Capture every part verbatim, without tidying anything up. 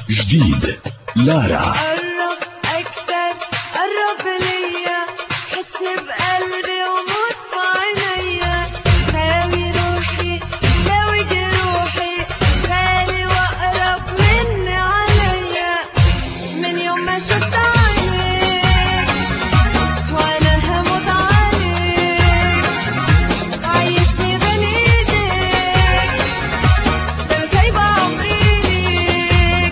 جديد لارا. قرب أكتر، قرب ليا، حس بقلبي وموت في عينيا، خاوي روحي داوي جروحي، غالي وأقرب مني عليا، من يوم ما شفت عينيك وأنا هموت عليك، عايشني بين إيديك، ده أنا سايبة عمري ليك.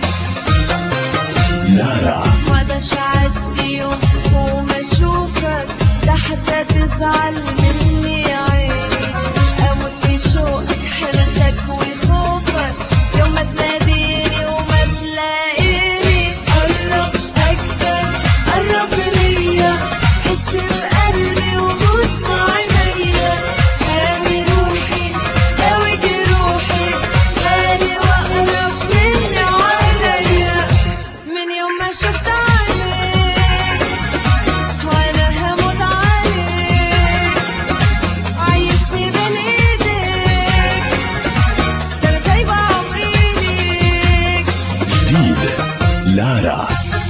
لارا مقدرش أعدي يوم وما أشوفك، ده حتى تزعل مني يا عيني، أموت في شوقك حيرتك وخوفك، يوم ما تناديني وما تلاقيني. قرب أكتر، قرب ليا، حس بقلبي وموت في عينيا، هاوي روحي داوي جروحي، غالي وأقرب مني عليا، من يوم ما شفت عينيك وأنا هموت عليك، عايشني بين إيديك، ده أنا سايبة عمري ليك. جديد لارا.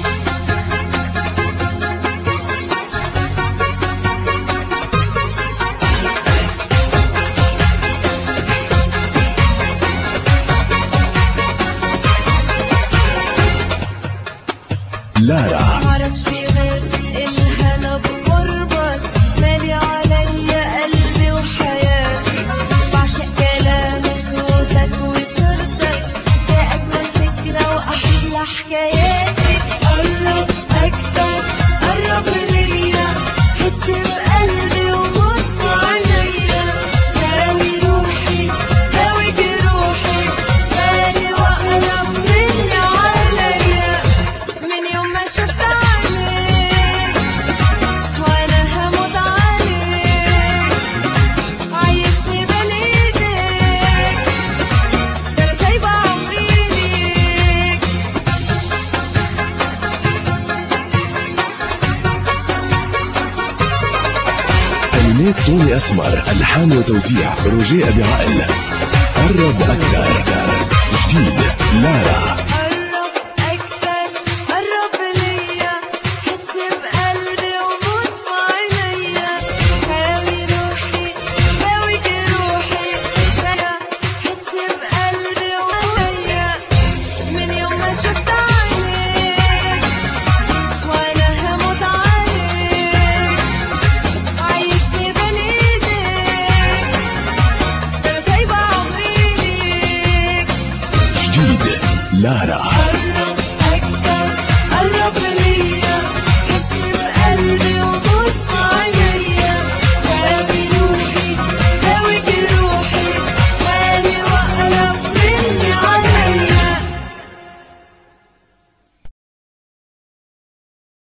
لارا معرفش غير الهنا بقربك، مالي عليا قلبي وحياتي، بعشق كلامك صوتك وصورتك، ده أجمل فكرة وأحلى حكاياتي. قرب أكتر، قرب ليا، حس بقلبي وموت في عينيا، داوي روحي داوي جروحي، غالي وأقرب مني عليا، من يوم ما شفت عينيك وأنا هموت عليك، عايشني بين إيديك، ده أنا سايبة عمري ليك. كلمات طوني أسمر، ألحان وتوزيع روجيه أبي عقل. قرب أكتر. جديد لارا. قرب أكتر، قرب ليا، حس بقلبي وموت في عينيا، هاوي روحي داوي جروحي، حس بقلبي وعينيا، من يوم ما شفت عينيك وأنا هموت عليك، عايشني بين إيديك، ده أنا سايبة عمري ليك. جديد لارا.